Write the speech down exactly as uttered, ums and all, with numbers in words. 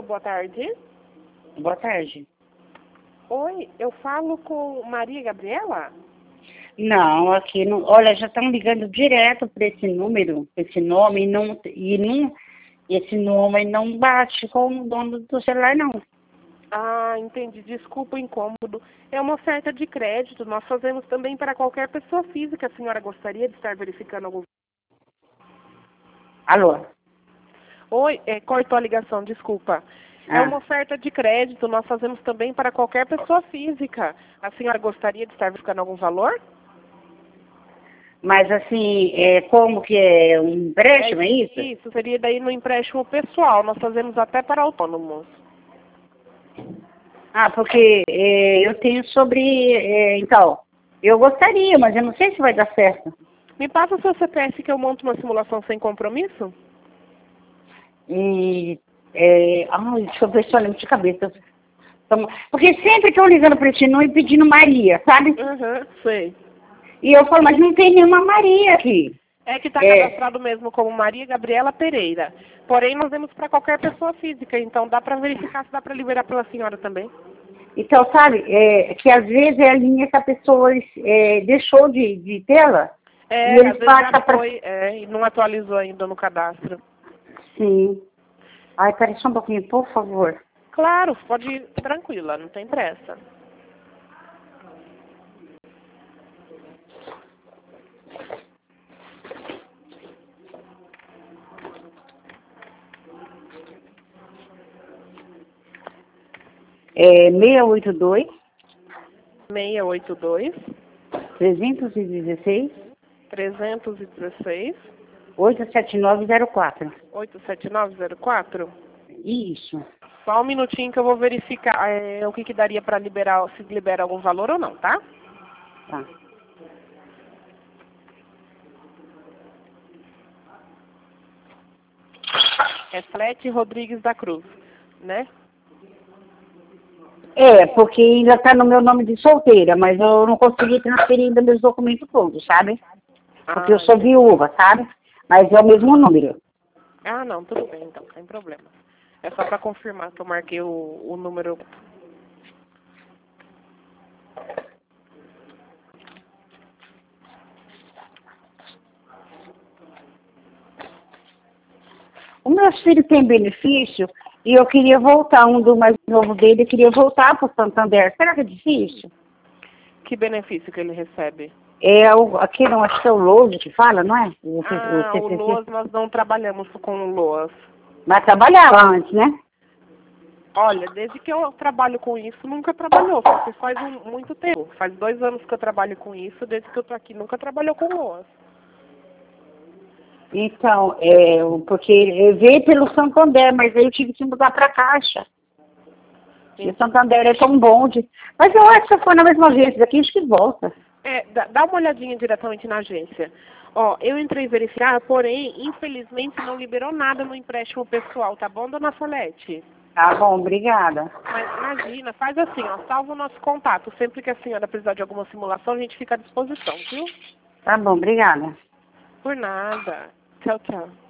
boa tarde. Boa tarde. Oi, eu falo com Maria Gabriela? Não, aqui não. Olha, já estão ligando direto para esse número, esse nome, e não, e não, esse nome não bate com o dono do celular, não. Ah, entendi. Desculpa o incômodo. É uma oferta de crédito. Nós fazemos também para qualquer pessoa física. A senhora gostaria de estar verificando algum... Alô? Oi, é, cortou a ligação, desculpa. É Ah, uma oferta de crédito. Nós fazemos também para qualquer pessoa física. A senhora gostaria de estar verificando algum valor? mas assim, é, como que é um empréstimo, é, isso? Isso, seria daí no empréstimo pessoal. Nós fazemos até para autônomos. Ah, porque é, eu tenho sobre, é, então, eu gostaria, mas eu não sei se vai dar certo. Me passa o seu C P F que eu monto uma simulação sem compromisso? E, é, ai, deixa eu ver se eu lembro de cabeça. Então, porque sempre estão ligando para esse número e pedindo Maria, sabe? Aham, sei. E eu falo, mas não tem nenhuma Maria aqui. É que está É, cadastrado mesmo como Maria Gabriela Pereira. Porém, nós demos para qualquer pessoa física, então dá para verificar se dá para liberar pela senhora também. então, sabe, é, que às vezes é a linha que a pessoa é, deixou de, de tê-la. É, E eles às vezes passam já para... foi, é, e não atualizou ainda no cadastro. Sim. Ai, peraí só um pouquinho, por favor. Claro, pode ir tranquila, não tem pressa. É seis oito dois, seis oito dois, trezentos e dezesseis, trezentos e dezesseis, oito sete nove zero quatro. oito sete nove zero quatro. Isso. Só um minutinho que eu vou verificar é, o que, que daria para liberar, se libera algum valor ou não, tá? Tá. É Flete Rodrigues da Cruz, né? É, porque ainda está no meu nome de solteira, mas eu não consegui transferir ainda meus documentos todos, sabe? Porque eu Ah, sou viúva, sabe? Mas é o mesmo número. ah, não, tudo bem então, sem problema. É só para confirmar que eu marquei o, o número. O meu filho tem benefício e eu queria voltar, um do mais novo dele, eu queria voltar para o Santander. Será que é difícil? Que benefício que ele recebe? É o, aqui não, acho que é o Louso que fala, não é? O, Ah, o o C C C. Loas, nós não trabalhamos com o Loas. Mas trabalhava antes, né? Olha, desde que eu trabalho com isso, nunca trabalhou, só que faz um, muito tempo. Faz dois anos que eu trabalho com isso, desde que eu tô aqui, nunca trabalhou com o Loas. Então, é, porque veio pelo Santander, mas aí eu tive que mudar para a Caixa. E o Santander é tão bom de... Mas eu acho que se eu for na mesma agência daqui, acho que volta. É, dá, dá uma olhadinha diretamente na agência. Ó, eu entrei verificar, porém, infelizmente não liberou nada no empréstimo pessoal, tá bom, dona Solete? Tá bom, obrigada. Mas imagina, faz assim, ó, salva o nosso contato. Sempre que a senhora precisar de alguma simulação, a gente fica à disposição, viu? Tá bom, obrigada. Por nada. Tchau, tchau.